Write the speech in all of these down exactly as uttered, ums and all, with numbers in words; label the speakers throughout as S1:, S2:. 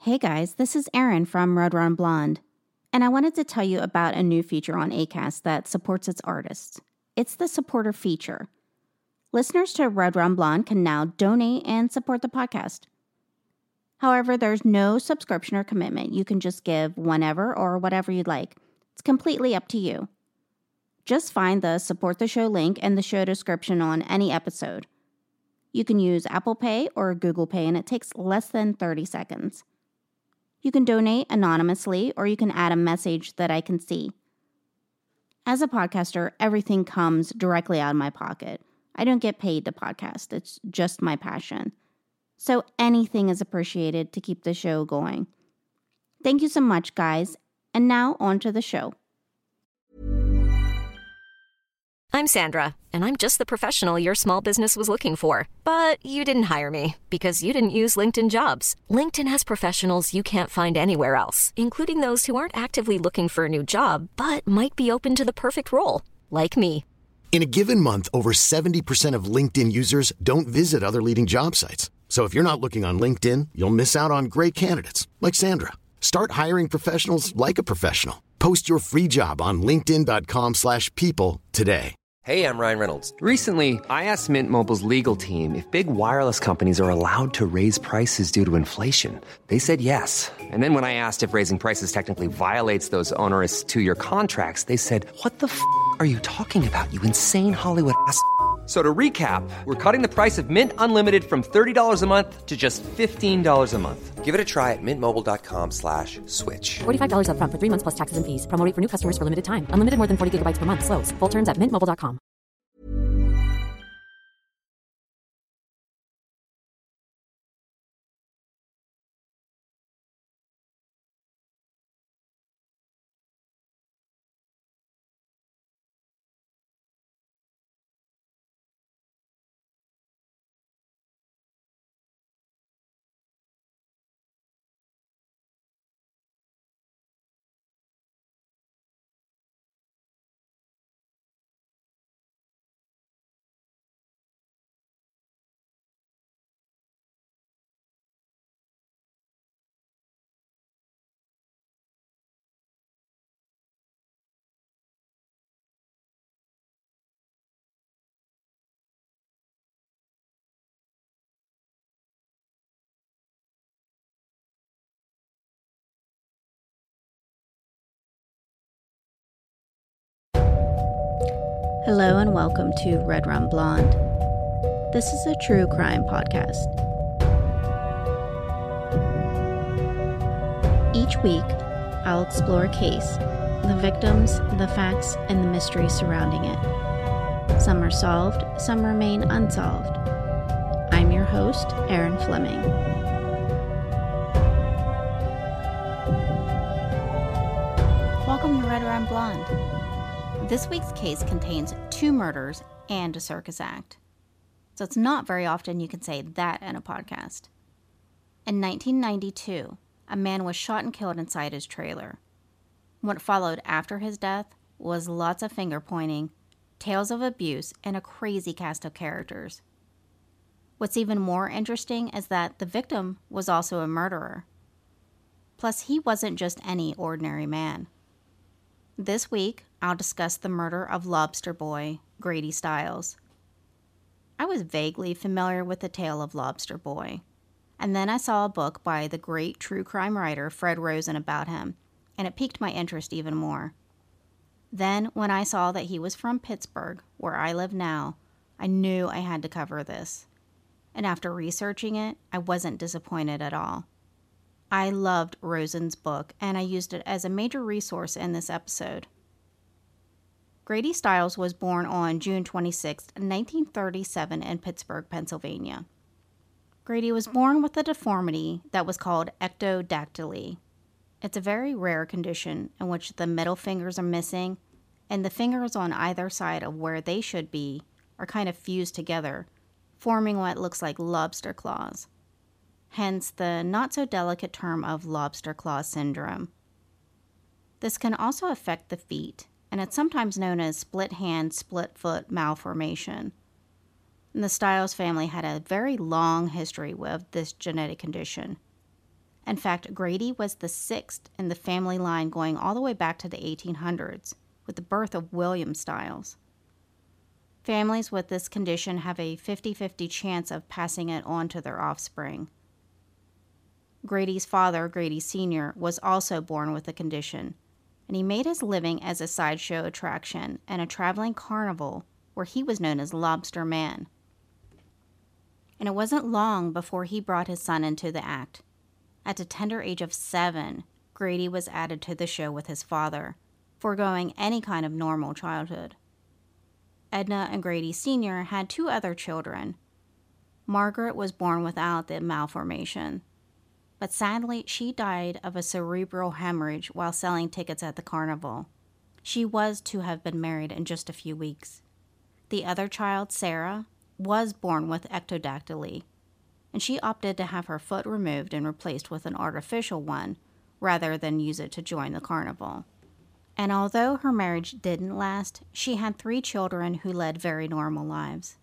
S1: Hey guys, this is Erin from Red Run Blonde, and I wanted to tell you about a new feature on Acast that supports its artists. It's the supporter feature. Listeners to Red Run Blonde can now donate and support the podcast. However, there's no subscription or commitment. You can just give whenever or whatever you'd like. It's completely up to you. Just find the support the show link in the show description on any episode. You can use Apple Pay or Google Pay, and it takes less than thirty seconds. You can donate anonymously, or you can add a message that I can see. As a podcaster, everything comes directly out of my pocket. I don't get paid to podcast. It's just my passion. So anything is appreciated to keep the show going. Thank you so much, guys. And now on to the show.
S2: I'm Sandra, and I'm just the professional your small business was looking for. But you didn't hire me because you didn't use LinkedIn Jobs. LinkedIn has professionals you can't find anywhere else, including those who aren't actively looking for a new job, but might be open to the perfect role, like me.
S3: In a given month, over seventy percent of LinkedIn users don't visit other leading job sites. So if you're not looking on LinkedIn, you'll miss out on great candidates like Sandra. Start hiring professionals like a professional. Post your free job on linkedin.com slash people today.
S4: Hey, I'm Ryan Reynolds. Recently, I asked Mint Mobile's legal team if big wireless companies are allowed to raise prices due to inflation. They said yes. And then when I asked if raising prices technically violates those onerous two-year contracts, they said, what the f*** are you talking about, you insane Hollywood ass f- So to recap, we're cutting the price of Mint Unlimited from thirty dollars a month to just fifteen dollars a month. Give it a try at mintmobile.com slash switch.
S5: forty-five dollars up front for three months plus taxes and fees. Promo rate for new customers for limited time. Unlimited more than forty gigabytes per month. Slows full terms at mint mobile dot com.
S1: Hello and welcome to Red Run Blonde. This is a true crime podcast. Each week, I'll explore a case, the victims, the facts, and the mystery surrounding it. Some are solved, some remain unsolved. I'm your host, Erin Fleming. Welcome to Red Run Blonde. This week's case contains two murders and a circus act. So it's not very often you can say that in a podcast. In nineteen ninety-two, a man was shot and killed inside his trailer. What followed after his death was lots of finger pointing, tales of abuse, and a crazy cast of characters. What's even more interesting is that the victim was also a murderer. Plus, he wasn't just any ordinary man. This week, I'll discuss the murder of Lobster Boy, Grady Stiles. I was vaguely familiar with the tale of Lobster Boy, and then I saw a book by the great true crime writer Fred Rosen about him, and it piqued my interest even more. Then, when I saw that he was from Pittsburgh, where I live now, I knew I had to cover this. And after researching it, I wasn't disappointed at all. I loved Rosen's book, and I used it as a major resource in this episode. Grady Stiles was born on June twenty-sixth, nineteen thirty-seven in Pittsburgh, Pennsylvania. Grady was born with a deformity that was called ectrodactyly. It's a very rare condition in which the middle fingers are missing, and the fingers on either side of where they should be are kind of fused together, forming what looks like lobster claws. Hence the not-so-delicate term of lobster claw syndrome. This can also affect the feet, and it's sometimes known as split hand, split foot malformation. And the Stiles family had a very long history with this genetic condition. In fact, Grady was the sixth in the family line going all the way back to the eighteen hundreds, with the birth of William Stiles. Families with this condition have a fifty-fifty chance of passing it on to their offspring. Grady's father, Grady Senior, was also born with the condition, and he made his living as a sideshow attraction and a traveling carnival where he was known as Lobster Man. And it wasn't long before he brought his son into the act. At the tender age of seven, Grady was added to the show with his father, foregoing any kind of normal childhood. Edna and Grady Senior had two other children. Margaret was born without the malformation, but sadly she died of a cerebral hemorrhage while selling tickets at the carnival. She was to have been married in just a few weeks. The other child, Sarah, was born with ectrodactyly, and she opted to have her foot removed and replaced with an artificial one rather than use it to join the carnival. And although her marriage didn't last, she had three children who led very normal lives.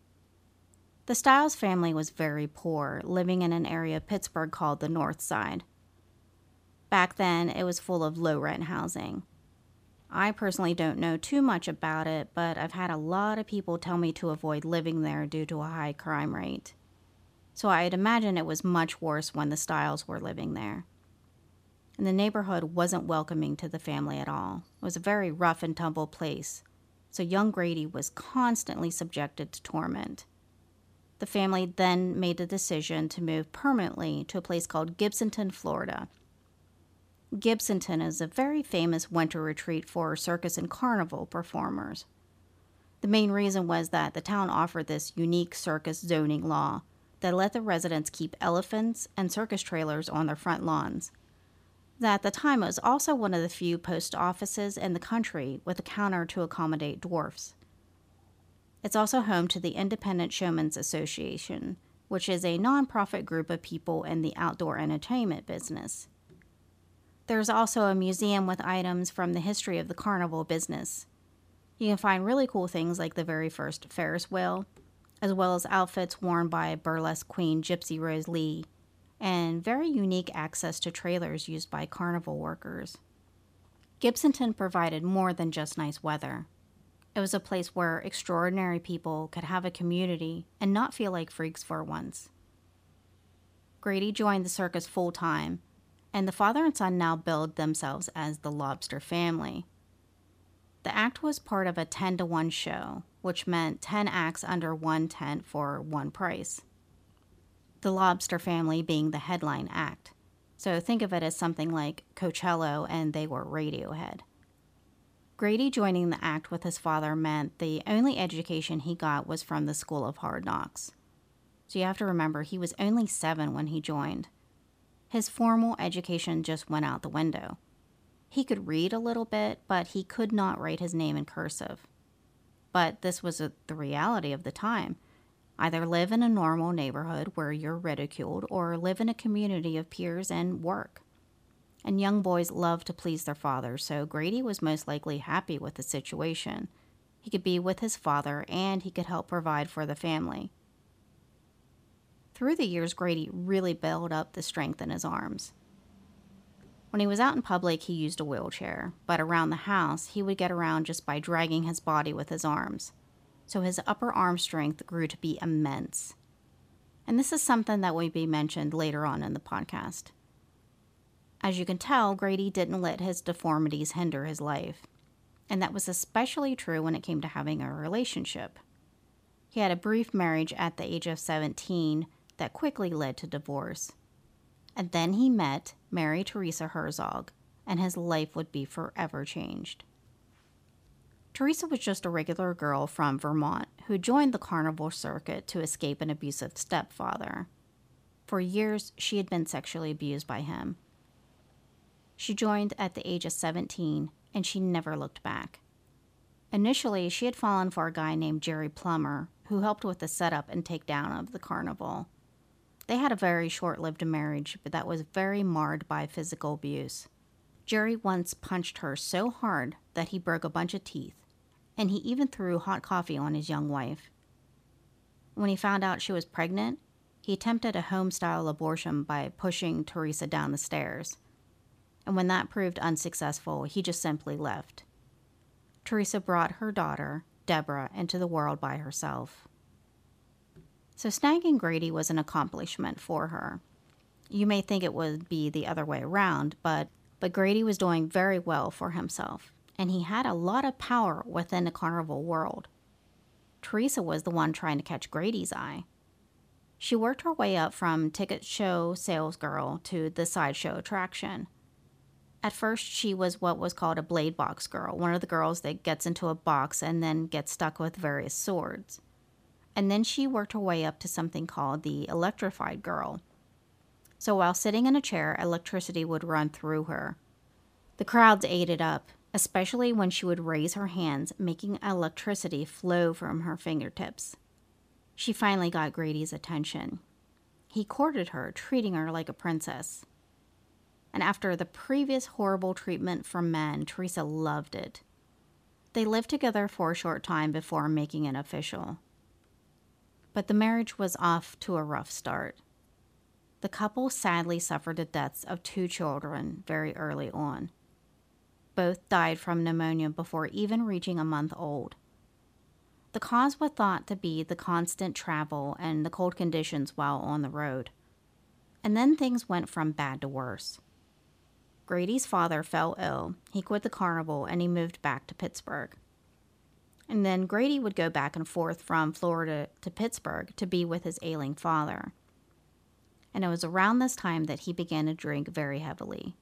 S1: The Stiles family was very poor, living in an area of Pittsburgh called the North Side. Back then, it was full of low-rent housing. I personally don't know too much about it, but I've had a lot of people tell me to avoid living there due to a high crime rate. So I'd imagine it was much worse when the Stiles were living there. And the neighborhood wasn't welcoming to the family at all. It was a very rough and tumble place, so young Grady was constantly subjected to torment. The family then made the decision to move permanently to a place called Gibsonton, Florida. Gibsonton is a very famous winter retreat for circus and carnival performers. The main reason was that the town offered this unique circus zoning law that let the residents keep elephants and circus trailers on their front lawns. That at the time was also one of the few post offices in the country with a counter to accommodate dwarfs. It's also home to the Independent Showmen's Association, which is a nonprofit group of people in the outdoor entertainment business. There's also a museum with items from the history of the carnival business. You can find really cool things like the very first Ferris wheel, as well as outfits worn by burlesque queen Gypsy Rose Lee, and very unique access to trailers used by carnival workers. Gibsonton provided more than just nice weather. It was a place where extraordinary people could have a community and not feel like freaks for once. Grady joined the circus full-time, and the father and son now billed themselves as the Lobster family. The act was part of a ten to one show, which meant ten acts under one tent for one price. The Lobster family being the headline act. So think of it as something like Coachella and they were Radiohead. Grady joining the act with his father meant the only education he got was from the School of Hard Knocks. So you have to remember, he was only seven when he joined. His formal education just went out the window. He could read a little bit, but he could not write his name in cursive. But this was a, the reality of the time. Either live in a normal neighborhood where you're ridiculed, or live in a community of peers and work. And young boys love to please their fathers, so Grady was most likely happy with the situation. He could be with his father, and he could help provide for the family. Through the years, Grady really built up the strength in his arms. When he was out in public, he used a wheelchair, but around the house, he would get around just by dragging his body with his arms. So his upper arm strength grew to be immense. And this is something that will be mentioned later on in the podcast. As you can tell, Grady didn't let his deformities hinder his life, and that was especially true when it came to having a relationship. He had a brief marriage at the age of seventeen that quickly led to divorce. And then he met Mary Teresa Herzog, and his life would be forever changed. Teresa was just a regular girl from Vermont who joined the carnival circuit to escape an abusive stepfather. For years, she had been sexually abused by him. She joined at the age of seventeen, and she never looked back. Initially, she had fallen for a guy named Jerry Plummer, who helped with the setup and takedown of the carnival. They had a very short-lived marriage, but that was very marred by physical abuse. Jerry once punched her so hard that he broke a bunch of teeth, and he even threw hot coffee on his young wife. When he found out she was pregnant, he attempted a home-style abortion by pushing Teresa down the stairs. And when that proved unsuccessful, he just simply left. Teresa brought her daughter, Deborah, into the world by herself. So snagging Grady was an accomplishment for her. You may think it would be the other way around, but, but Grady was doing very well for himself, and he had a lot of power within the carnival world. Teresa was the one trying to catch Grady's eye. She worked her way up from ticket show salesgirl to the sideshow attraction. At first, she was what was called a blade box girl, one of the girls that gets into a box and then gets stuck with various swords. And then she worked her way up to something called the electrified girl. So while sitting in a chair, electricity would run through her. The crowds ate it up, especially when she would raise her hands, making electricity flow from her fingertips. She finally got Grady's attention. He courted her, treating her like a princess. And after the previous horrible treatment from men, Teresa loved it. They lived together for a short time before making it official. But the marriage was off to a rough start. The couple sadly suffered the deaths of two children very early on. Both died from pneumonia before even reaching a month old. The cause was thought to be the constant travel and the cold conditions while on the road. And then things went from bad to worse. Grady's father fell ill, he quit the carnival, and he moved back to Pittsburgh. And then Grady would go back and forth from Florida to Pittsburgh to be with his ailing father. And it was around this time that he began to drink very heavily.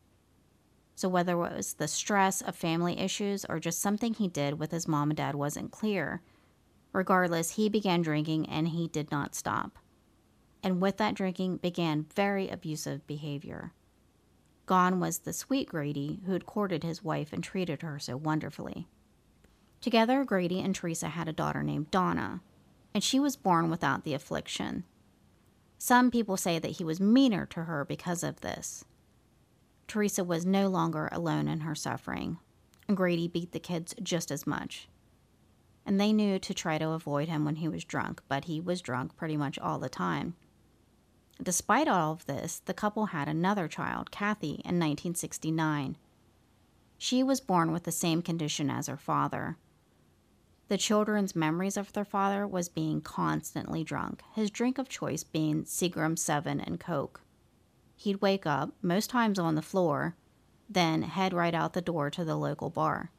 S1: So whether it was the stress of family issues or just something he did with his mom and dad wasn't clear, regardless, he began drinking and he did not stop. And with that drinking began very abusive behavior. Gone was the sweet Grady who had courted his wife and treated her so wonderfully. Together, Grady and Teresa had a daughter named Donna, and she was born without the affliction. Some people say that he was meaner to her because of this. Teresa was no longer alone in her suffering, and Grady beat the kids just as much. And they knew to try to avoid him when he was drunk, but he was drunk pretty much all the time. Despite all of this, the couple had another child, Kathy, in nineteen sixty-nine. She was born with the same condition as her father. The children's memories of their father was being constantly drunk, his drink of choice being Seagram seven and Coke. He'd wake up, most times on the floor, then head right out the door to the local bar.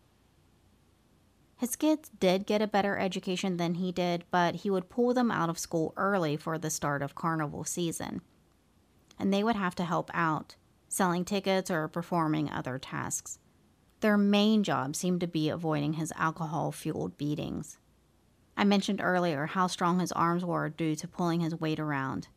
S1: His kids did get a better education than he did, but he would pull them out of school early for the start of carnival season. And they would have to help out, selling tickets or performing other tasks. Their main job seemed to be avoiding his alcohol-fueled beatings. I mentioned earlier how strong his arms were due to pulling his weight around.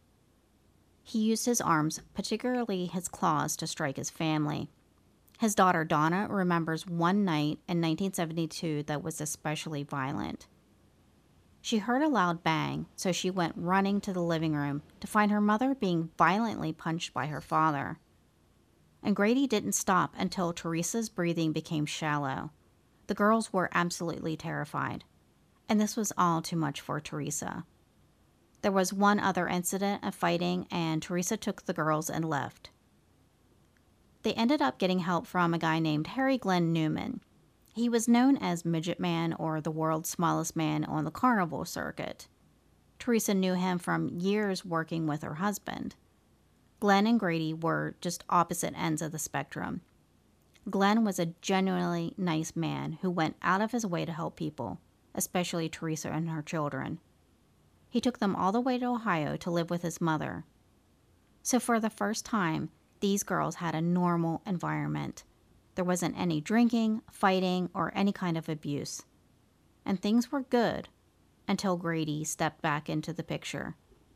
S1: He used his arms, particularly his claws, to strike his family. His daughter Donna remembers one night in nineteen seventy-two that was especially violent. She heard a loud bang, so she went running to the living room to find her mother being violently punched by her father. And Grady didn't stop until Teresa's breathing became shallow. The girls were absolutely terrified, and this was all too much for Teresa. There was one other incident of fighting, and Teresa took the girls and left. They ended up getting help from a guy named Harry Glenn Newman. He was known as Midget Man or the world's smallest man on the carnival circuit. Teresa knew him from years working with her husband. Glenn and Grady were just opposite ends of the spectrum. Glenn was a genuinely nice man who went out of his way to help people, especially Teresa and her children. He took them all the way to Ohio to live with his mother. So for the first time, these girls had a normal environment. There wasn't any drinking, fighting, or any kind of abuse. And things were good until Grady stepped back into the picture.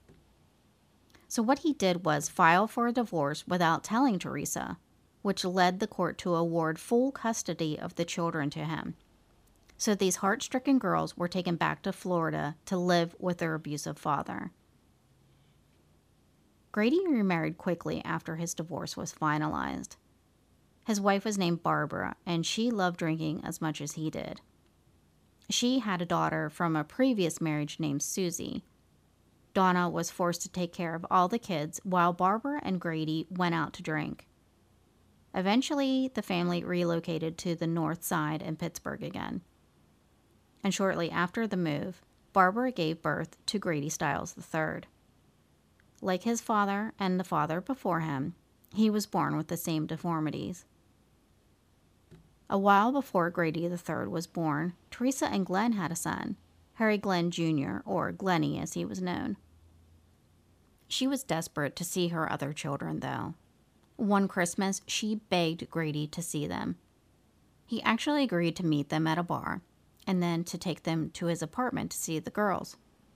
S1: So what he did was file for a divorce without telling Teresa, which led the court to award full custody of the children to him. So these heart-stricken girls were taken back to Florida to live with their abusive father. Grady remarried quickly after his divorce was finalized. His wife was named Barbara, and she loved drinking as much as he did. She had a daughter from a previous marriage named Susie. Donna was forced to take care of all the kids while Barbara and Grady went out to drink. Eventually, the family relocated to the north side in Pittsburgh again. And shortly after the move, Barbara gave birth to Grady Stiles the third. Like his father and the father before him, he was born with the same deformities. A while before Grady the third was born, Teresa and Glenn had a son, Harry Glenn Junior, or Glenny as he was known. She was desperate to see her other children, though. One Christmas, she begged Grady to see them. He actually agreed to meet them at a bar, and then to take them to his apartment to see the girls.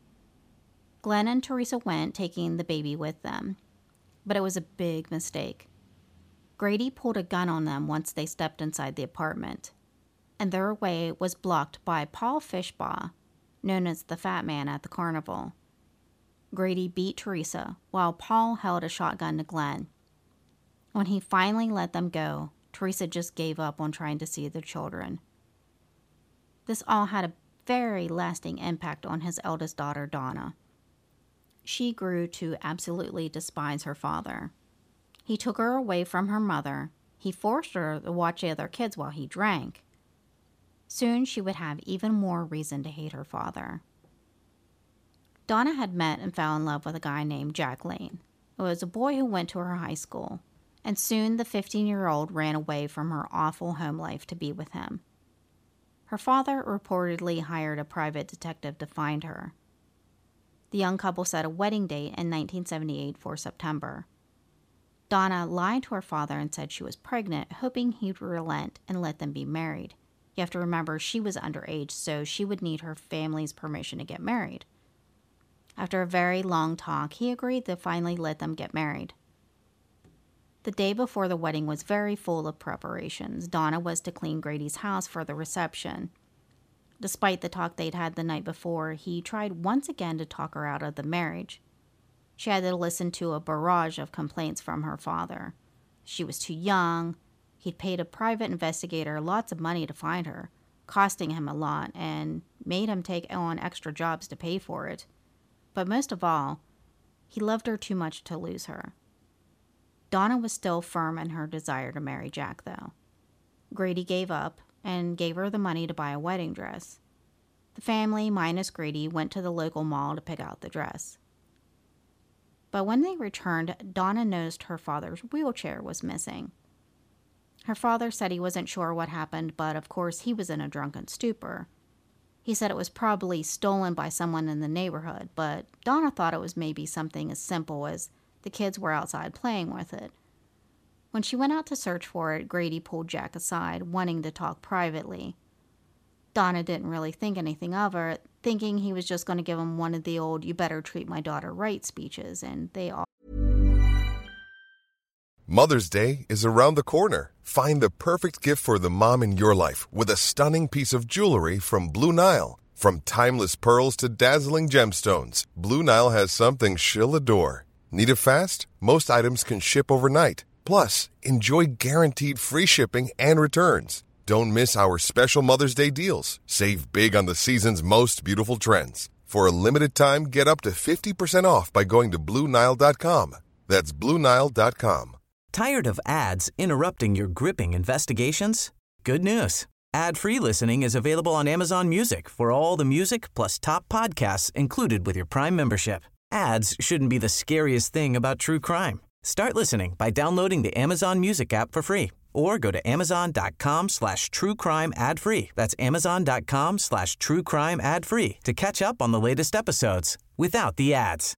S1: Glenn and Teresa went, taking the baby with them. But it was a big mistake. Grady pulled a gun on them once they stepped inside the apartment, and their way was blocked by Paul Fishbaugh, known as the Fat Man at the carnival. Grady beat Teresa, while Paul held a shotgun to Glenn. When he finally let them go, Teresa just gave up on trying to see their children. This all had a very lasting impact on his eldest daughter, Donna. She grew to absolutely despise her father. He took her away from her mother. He forced her to watch the other kids while he drank. Soon she would have even more reason to hate her father. Donna had met and fell in love with a guy named Jack Lane. It was a boy who went to her high school, and soon the fifteen-year-old ran away from her awful home life to be with him. Her father reportedly hired a private detective to find her. The young couple set a wedding date in nineteen seventy-eight for September. Donna lied to her father and said she was pregnant, hoping he'd relent and let them be married. You have to remember, she was underage, so she would need her family's permission to get married. After a very long talk, he agreed to finally let them get married. The day before the wedding was very full of preparations. Donna was to clean Grady's house for the reception. Despite the talk they'd had the night before, he tried once again to talk her out of the marriage. She had to listen to a barrage of complaints from her father. She was too young. He'd paid a private investigator lots of money to find her, costing him a lot, and made him take on extra jobs to pay for it. But most of all, he loved her too much to lose her. Donna was still firm in her desire to marry Jack, though. Grady gave up and gave her the money to buy a wedding dress. The family, minus Grady, went to the local mall to pick out the dress. But when they returned, Donna noticed her father's wheelchair was missing. Her father said he wasn't sure what happened, but of course he was in a drunken stupor. He said it was probably stolen by someone in the neighborhood, but Donna thought it was maybe something as simple as the kids were outside playing with it. When she went out to search for it, Grady pulled Jack aside, wanting to talk privately. Donna didn't really think anything of it, thinking he was just going to give him one of the old "you better treat my daughter right" speeches, and they all...
S6: Mother's Day is around the corner. Find the perfect gift for the mom in your life with a stunning piece of jewelry from Blue Nile. From timeless pearls to dazzling gemstones, Blue Nile has something she'll adore. Need it fast? Most items can ship overnight. Plus, enjoy guaranteed free shipping and returns. Don't miss our special Mother's Day deals. Save big on the season's most beautiful trends. For a limited time, get up to fifty percent off by going to Blue Nile dot com. That's Blue Nile dot com.
S7: Tired of ads interrupting your gripping investigations? Good news. Ad-free listening is available on Amazon Music for all the music plus top podcasts included with your Prime membership. Ads shouldn't be the scariest thing about true crime. Start listening by downloading the Amazon Music app for free or go to amazon.com slash true crime ad free. That's amazon.com slash true crime ad free to catch up on the latest episodes without the ads.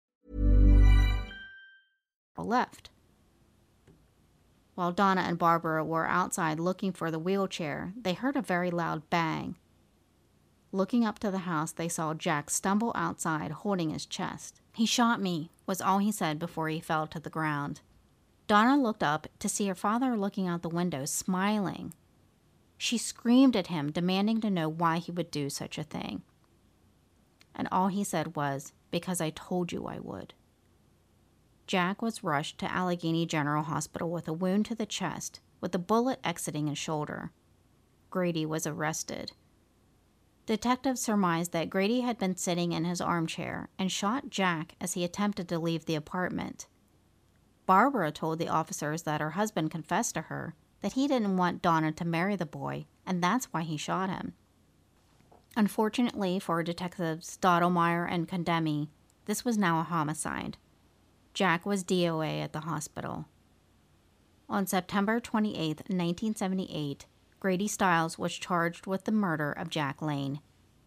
S1: Left. While Donna and Barbara were outside looking for the wheelchair, they heard a very loud bang. Looking up to the house, they saw Jack stumble outside holding his chest. "He shot me," was all he said before he fell to the ground. Donna looked up to see her father looking out the window, smiling. She screamed at him, demanding to know why he would do such a thing. And all he said was, "Because I told you I would." Jack was rushed to Allegheny General Hospital with a wound to the chest, with a bullet exiting his shoulder. Grady was arrested. Detectives surmised that Grady had been sitting in his armchair and shot Jack as he attempted to leave the apartment. Barbara told the officers that her husband confessed to her that he didn't want Donna to marry the boy, and that's why he shot him. Unfortunately for Detectives Stottlemyre and Condemi, this was now a homicide. Jack was D O A at the hospital. On September twenty-eighth, nineteen seventy-eight, Grady Stiles was charged with the murder of Jack Lane.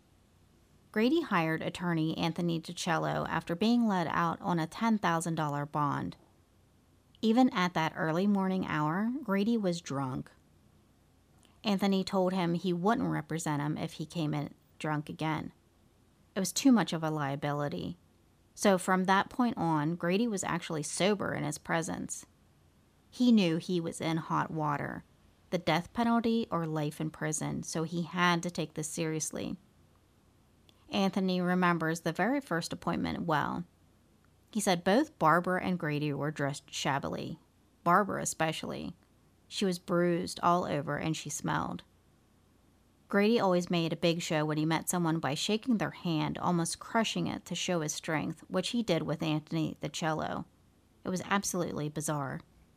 S1: Grady hired attorney Anthony DiCello after being let out on a ten thousand dollars bond. Even at that early morning hour, Grady was drunk. Anthony told him he wouldn't represent him if he came in drunk again. It was too much of a liability. So from that point on, Grady was actually sober in his presence. He knew he was in hot water, the death penalty or life in prison, so he had to take this seriously. Anthony remembers the very first appointment well. He said both Barbara and Grady were dressed shabbily, Barbara especially. She was bruised all over and she smelled. Grady always made a big show when he met someone by shaking their hand, almost crushing it to show his strength, which he did with Anthony DiCello. It was absolutely bizarre.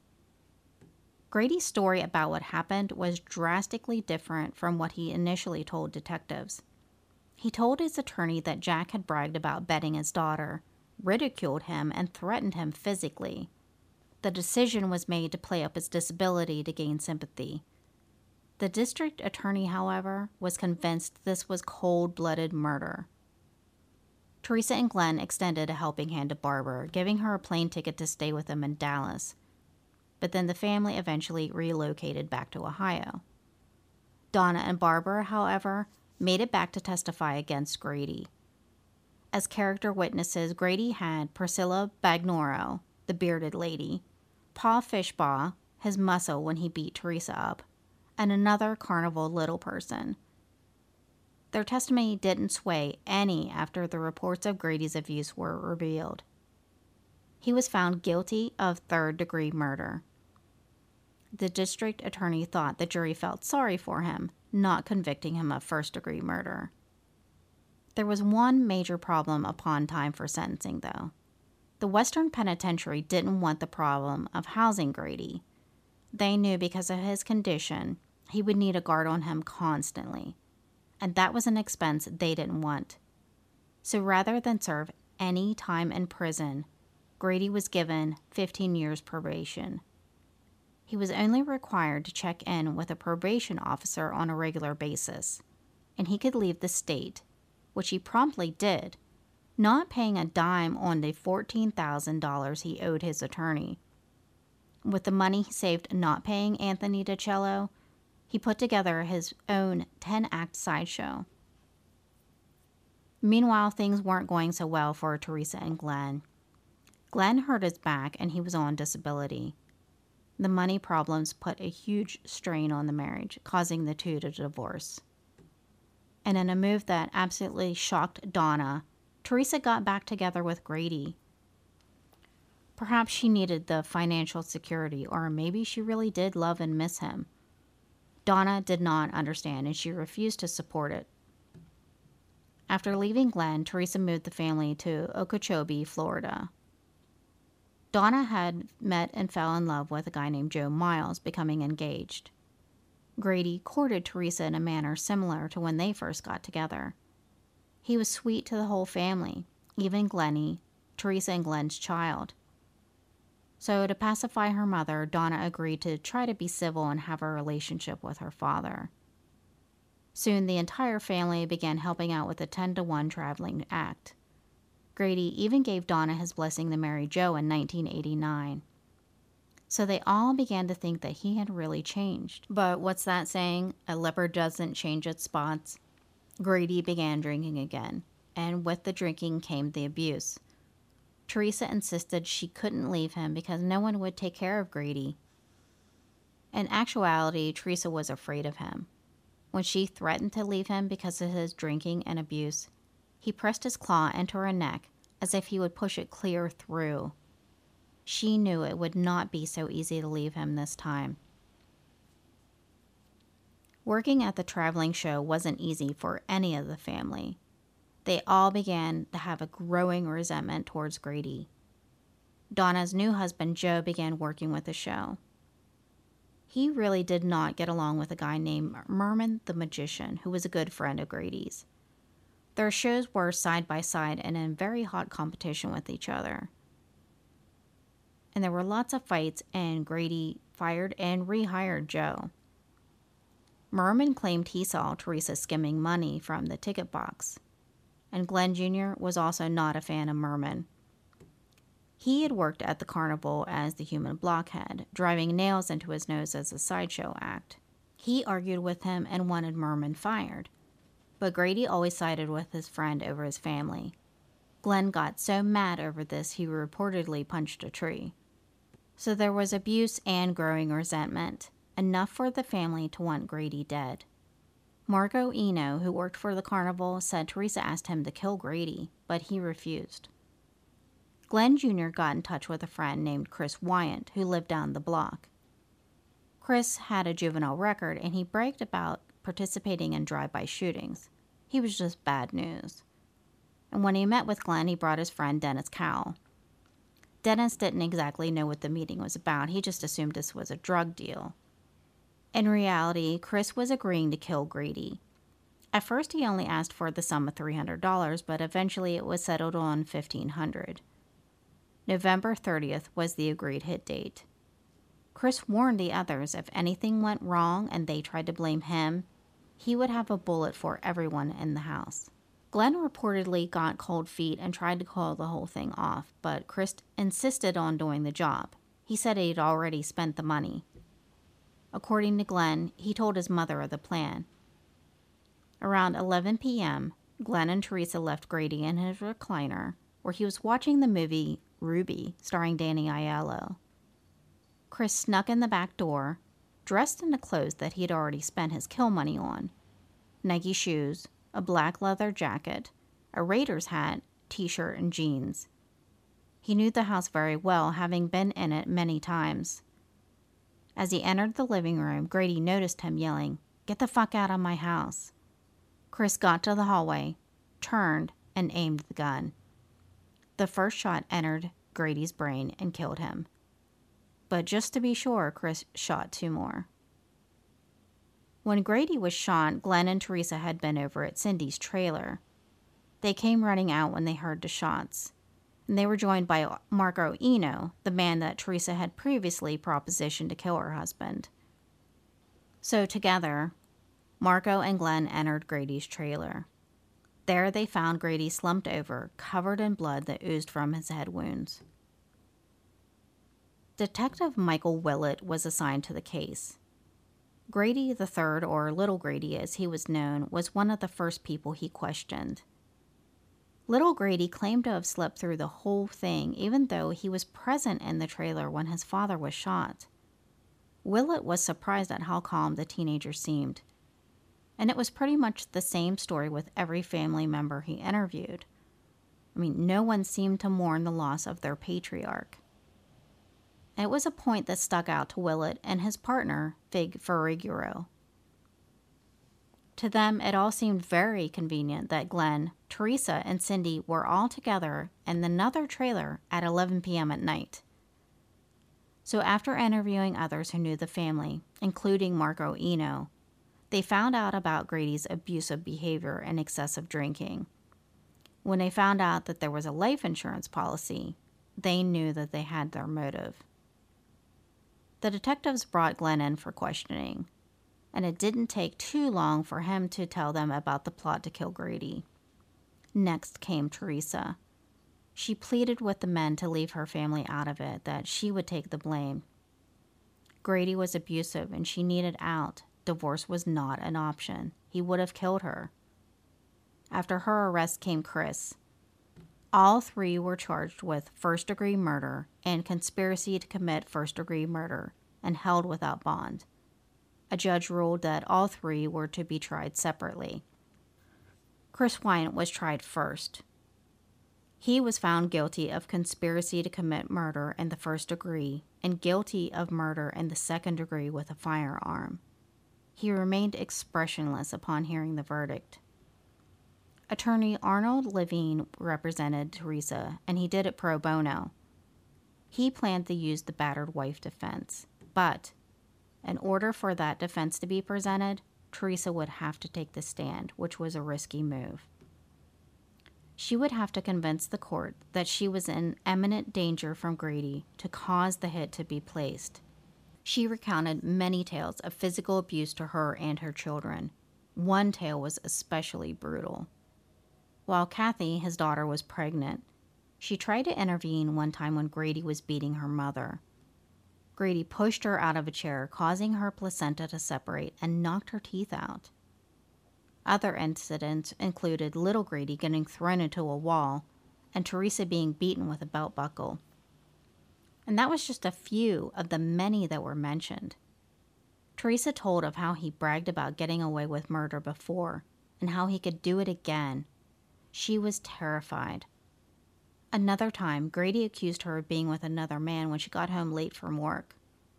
S1: Grady's story about what happened was drastically different from what he initially told detectives. He told his attorney that Jack had bragged about betting his daughter, ridiculed him, and threatened him physically. The decision was made to play up his disability to gain sympathy. The district attorney, however, was convinced this was cold-blooded murder. Teresa and Glenn extended a helping hand to Barbara, giving her a plane ticket to stay with them in Dallas. But then the family eventually relocated back to Ohio. Donna and Barbara, however, made it back to testify against Grady. As character witnesses, Grady had Priscilla Bagnoro, the bearded lady, Pa Fishbaugh, his muscle when he beat Teresa up, and another carnival little person. Their testimony didn't sway any after the reports of Grady's abuse were revealed. He was found guilty of third-degree murder. The district attorney thought the jury felt sorry for him, not convicting him of first-degree murder. There was one major problem upon time for sentencing, though. The Western Penitentiary didn't want the problem of housing Grady. They knew because of his condition, he would need a guard on him constantly, and that was an expense they didn't want. So rather than serve any time in prison, Grady was given fifteen years probation. He was only required to check in with a probation officer on a regular basis, and he could leave the state, which he promptly did, not paying a dime on the fourteen thousand dollars he owed his attorney. With the money he saved not paying Anthony DiCello, he put together his own ten-act sideshow. Meanwhile, things weren't going so well for Teresa and Glenn. Glenn hurt his back and he was on disability. The money problems put a huge strain on the marriage, causing the two to divorce. And in a move that absolutely shocked Donna, Teresa got back together with Grady. Perhaps she needed the financial security, or maybe she really did love and miss him. Donna did not understand, and she refused to support it. After leaving Glenn, Teresa moved the family to Okeechobee, Florida. Donna had met and fell in love with a guy named Joe Miles, becoming engaged. Grady courted Teresa in a manner similar to when they first got together. He was sweet to the whole family, even Glennie, Teresa and Glenn's child. So to pacify her mother, Donna agreed to try to be civil and have a relationship with her father. Soon the entire family began helping out with the ten to one traveling act. Grady even gave Donna his blessing to marry Joe in nineteen eighty-nine. So they all began to think that he had really changed. But what's that saying? A leopard doesn't change its spots. Grady began drinking again, and with the drinking came the abuse. Teresa insisted she couldn't leave him because no one would take care of Grady. In actuality, Teresa was afraid of him. When she threatened to leave him because of his drinking and abuse, he pressed his claw into her neck as if he would push it clear through. She knew it would not be so easy to leave him this time. Working at the traveling show wasn't easy for any of the family. They all began to have a growing resentment towards Grady. Donna's new husband, Joe, began working with the show. He really did not get along with a guy named Merman the Magician, who was a good friend of Grady's. Their shows were side by side and in very hot competition with each other. And there were lots of fights, and Grady fired and rehired Joe. Merman claimed he saw Teresa skimming money from the ticket box, and Glenn Junior was also not a fan of Merman. He had worked at the carnival as the human blockhead, driving nails into his nose as a sideshow act. He argued with him and wanted Merman fired, but Grady always sided with his friend over his family. Glenn got so mad over this he reportedly punched a tree. So there was abuse and growing resentment, enough for the family to want Grady dead. Marco Eno, who worked for the carnival, said Teresa asked him to kill Grady, but he refused. Glenn Junior got in touch with a friend named Chris Wyant, who lived down the block. Chris had a juvenile record, and he bragged about participating in drive-by shootings. He was just bad news. And when he met with Glenn, he brought his friend Dennis Cowell. Dennis didn't exactly know what the meeting was about. He just assumed this was a drug deal. In reality, Chris was agreeing to kill Grady. At first, he only asked for the sum of three hundred dollars, but eventually it was settled on fifteen hundred dollars. November thirtieth was the agreed hit date. Chris warned the others if anything went wrong and they tried to blame him, he would have a bullet for everyone in the house. Glenn reportedly got cold feet and tried to call the whole thing off, but Chris insisted on doing the job. He said he'd already spent the money. According to Glenn, he told his mother of the plan. Around eleven p.m., Glenn and Teresa left Grady in his recliner, where he was watching the movie Ruby, starring Danny Aiello. Chris snuck in the back door, dressed in the clothes that he had already spent his kill money on: Nike shoes, a black leather jacket, a Raiders hat, t-shirt, and jeans. He knew the house very well, having been in it many times. As he entered the living room, Grady noticed him yelling, "Get the fuck out of my house." Chris got to the hallway, turned, and aimed the gun. The first shot entered Grady's brain and killed him. But just to be sure, Chris shot two more. When Grady was shot, Glenn and Teresa had been over at Cindy's trailer. They came running out when they heard the shots, and they were joined by Marco Eno, the man that Teresa had previously propositioned to kill her husband. So together, Marco and Glenn entered Grady's trailer. There they found Grady slumped over, covered in blood that oozed from his head wounds. Detective Michael Willett was assigned to the case. Grady the Third, or Little Grady as he was known, was one of the first people he questioned. Little Grady claimed to have slept through the whole thing, even though he was present in the trailer when his father was shot. Willett was surprised at how calm the teenager seemed. And it was pretty much the same story with every family member he interviewed. I mean, no one seemed to mourn the loss of their patriarch. It was a point that stuck out to Willett and his partner, Fig Ferriguro. To them, it all seemed very convenient that Glenn, Teresa, and Cindy were all together in another trailer at eleven p.m. at night. So after interviewing others who knew the family, including Marco Eno, they found out about Grady's abusive behavior and excessive drinking. When they found out that there was a life insurance policy, they knew that they had their motive. The detectives brought Glenn in for questioning, and it didn't take too long for him to tell them about the plot to kill Grady. Next came Teresa. She pleaded with the men to leave her family out of it, that she would take the blame. Grady was abusive and she needed out. Divorce was not an option. He would have killed her. After her arrest came Chris. All three were charged with first-degree murder and conspiracy to commit first-degree murder and held without bond. A judge ruled that all three were to be tried separately. Chris Wyant was tried first. He was found guilty of conspiracy to commit murder in the first degree and guilty of murder in the second degree with a firearm. He remained expressionless upon hearing the verdict. Attorney Arnold Levine represented Teresa, and he did it pro bono. He planned to use the battered wife defense, but in order for that defense to be presented, Teresa would have to take the stand, which was a risky move. She would have to convince the court that she was in imminent danger from Grady to cause the hit to be placed. She recounted many tales of physical abuse to her and her children. One tale was especially brutal. While Kathy, his daughter, was pregnant, she tried to intervene one time when Grady was beating her mother. Grady pushed her out of a chair, causing her placenta to separate and knocked her teeth out. Other incidents included little Grady getting thrown into a wall and Teresa being beaten with a belt buckle. And that was just a few of the many that were mentioned. Teresa told of how he bragged about getting away with murder before and how he could do it again. She was terrified. Another time, Grady accused her of being with another man when she got home late from work.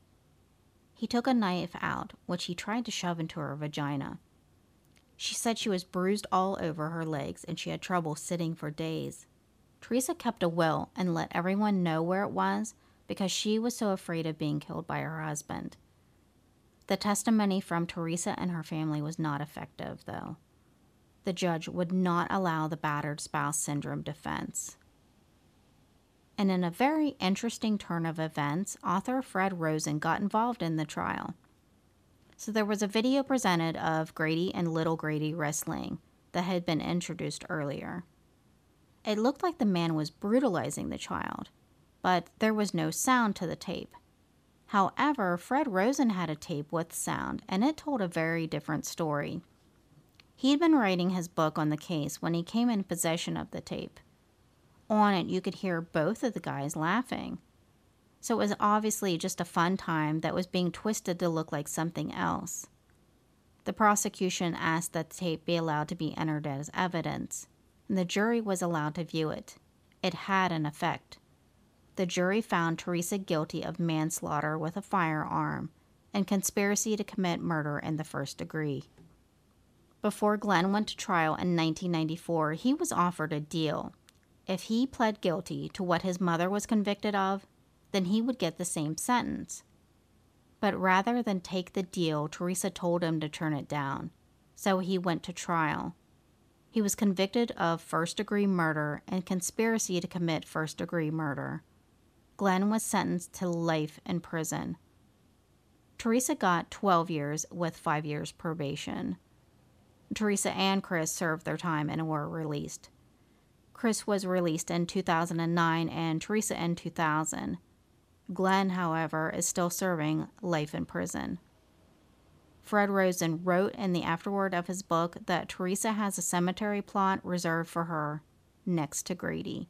S1: He took a knife out, which he tried to shove into her vagina. She said she was bruised all over her legs and she had trouble sitting for days. Teresa kept a will and let everyone know where it was because she was so afraid of being killed by her husband. The testimony from Teresa and her family was not effective, though. The judge would not allow the battered spouse syndrome defense. And in a very interesting turn of events, author Fred Rosen got involved in the trial. So there was a video presented of Grady and little Grady wrestling that had been introduced earlier. It looked like the man was brutalizing the child, but there was no sound to the tape. However, Fred Rosen had a tape with sound, and it told a very different story. He'd been writing his book on the case when he came in possession of the tape. On it, you could hear both of the guys laughing. So it was obviously just a fun time that was being twisted to look like something else. The prosecution asked that the tape be allowed to be entered as evidence, and the jury was allowed to view it. It had an effect. The jury found Teresa guilty of manslaughter with a firearm and conspiracy to commit murder in the first degree. Before Glenn went to trial in nineteen ninety-four, he was offered a deal. If he pled guilty to what his mother was convicted of, then he would get the same sentence. But rather than take the deal, Teresa told him to turn it down, so he went to trial. He was convicted of first-degree murder and conspiracy to commit first-degree murder. Glenn was sentenced to life in prison. Teresa got twelve years with five years probation. Teresa and Chris served their time and were released. Chris was released in two thousand nine and Teresa in two thousand. Glenn, however, is still serving life in prison. Fred Rosen wrote in the afterword of his book that Teresa has a cemetery plot reserved for her next to Grady.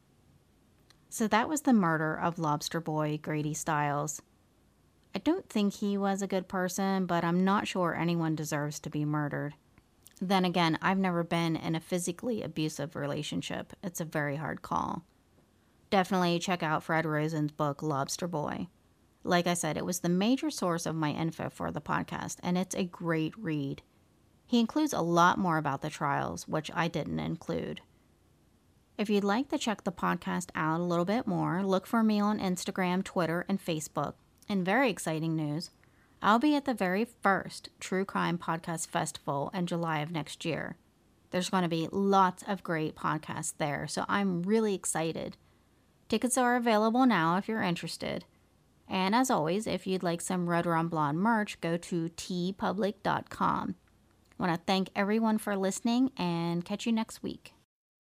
S1: So that was the murder of Lobster Boy Grady Stiles. I don't think he was a good person, but I'm not sure anyone deserves to be murdered. Then again, I've never been in a physically abusive relationship. It's a very hard call. Definitely check out Fred Rosen's book, Lobster Boy. Like I said, it was the major source of my info for the podcast, and it's a great read. He includes a lot more about the trials, which I didn't include. If you'd like to check the podcast out a little bit more, look for me on Instagram, Twitter, and Facebook. And very exciting news, I'll be at the very first True Crime Podcast Festival in July of next year. There's going to be lots of great podcasts there, so I'm really excited. Tickets are available now if you're interested. And as always, if you'd like some Red Rum Blonde merch, go to tee public dot com. I want to thank everyone for listening and catch you next week.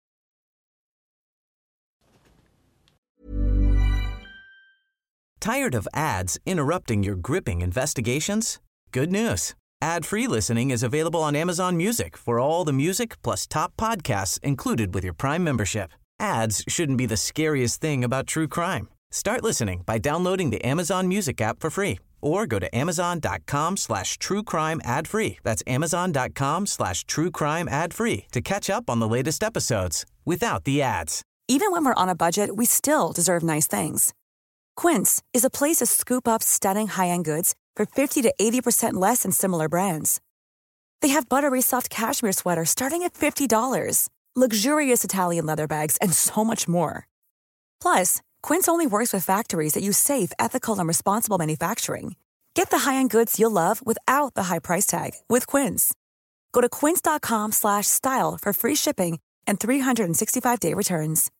S7: Tired of ads interrupting your gripping investigations? Good news. Ad-free listening is available on Amazon Music for all the music plus top podcasts included with your Prime membership. Ads shouldn't be the scariest thing about true crime. Start listening by downloading the Amazon Music app for free or go to amazon.com slash true crime ad free. That's amazon.com slash true crime ad free to catch up on the latest episodes without the ads.
S8: Even when we're on a budget, we still deserve nice things. Quince is a place to scoop up stunning high-end goods for fifty to eighty percent less than similar brands. They have buttery soft cashmere sweaters starting at fifty dollars, luxurious Italian leather bags, and so much more. Plus, Quince only works with factories that use safe, ethical, and responsible manufacturing. Get the high-end goods you'll love without the high price tag with Quince. Go to quince.com slash style for free shipping and three sixty-five day returns.